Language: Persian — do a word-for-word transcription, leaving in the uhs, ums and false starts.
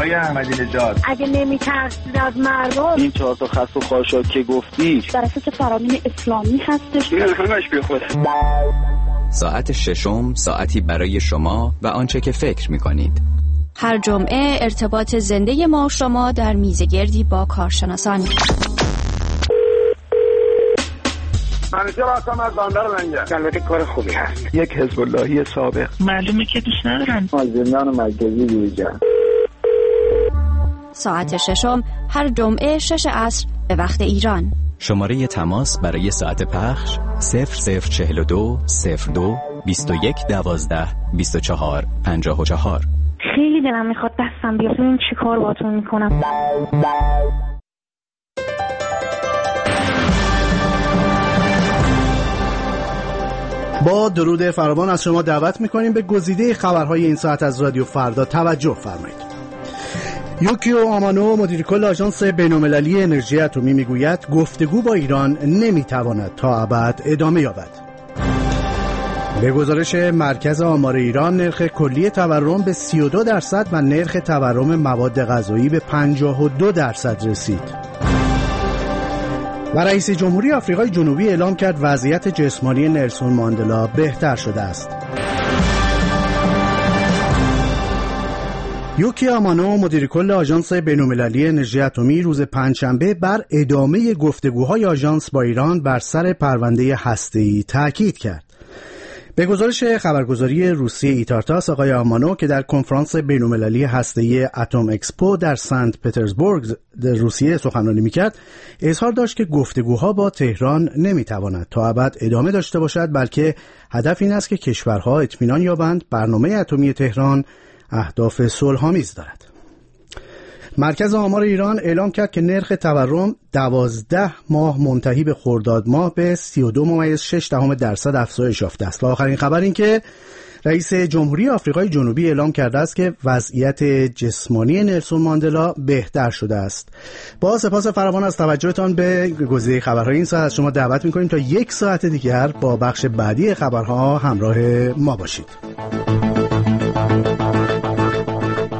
آقای احمدی نژاد اگه نمی‌ترسید از مردم، این چهار تا خط و خاشاک که گفتی در اساس فرامین اسلامی هستش. این همش بیخوده. ساعت ششم، ساعتی برای شما و آنچه که فکر می‌کنید. هر جمعه ارتباط زنده ما و شما در میزگردی با کارشناسان. منیجر هستم از بندر لنگر. البته کار خوبی هست. یک حزب اللهی سابق. معلومه که دوست ندارن. از زندان مرکزی بیرون. ساعت ششم هر جمعه شش عصر به وقت ایران. شماره تماس برای ساعت پخش صفر صفر چهل و دو صفر دو بیست و یک دوازده بیست و چهار پنجاه و چهار. خیلی دلم میخواد دستم بیاد ببینم چی کار باهاتون میکنم. با درود فراوان از شما دعوت میکنیم به گزیده خبرهای این ساعت از رادیو فردا توجه فرمایید. یوکیو آمانو مدیر کل آژانس بین‌المللی انرژی اتمی میگوید گفتگو با ایران نمیتواند تا ابد ادامه یابد. به گزارش مرکز آمار ایران نرخ کلی تورم به سی و دو درصد و نرخ تورم مواد غذایی به پنجاه و دو درصد رسید. و رئیس جمهوری آفریقای جنوبی اعلام کرد وضعیت جسمانی نلسون ماندلا بهتر شده است. یوکی آمانو مدیر کل آژانس بین‌المللی انرژی اتمی روز پنجشنبه بر ادامه گفتگوهای آژانس با ایران بر سر پرونده هسته‌ای تاکید کرد. به گزارش خبرگزاری روسیه ایتارتاس آقای آمانو که در کنفرانس بین‌المللی هسته‌ای اتم اکسپو در سنت پترزبورگ در روسیه سخنرانی می‌کرد، اظهار داشت که گفتگوها با تهران نمی‌تواند تا ابد ادامه داشته باشد، بلکه هدف این است که کشورها اطمینان یابند برنامه اتمی تهران اهداف صلح‌آمیز دارد. مرکز آمار ایران اعلام کرد که نرخ تورم دوازده ماه منتهی به خرداد ماه به سی و دو ممیز شش دهم درصد افزایش یافته است. و آخرین خبر این که رئیس جمهوری آفریقای جنوبی اعلام کرده است که وضعیت جسمانی نلسون ماندلا بهتر شده است. با سپاس فراوان از توجهتان به گزیده خبرهای این ساعت از شما دعوت می‌کنیم تا یک ساعت دیگر با بخش بعدی خبرها همراه ما باشید.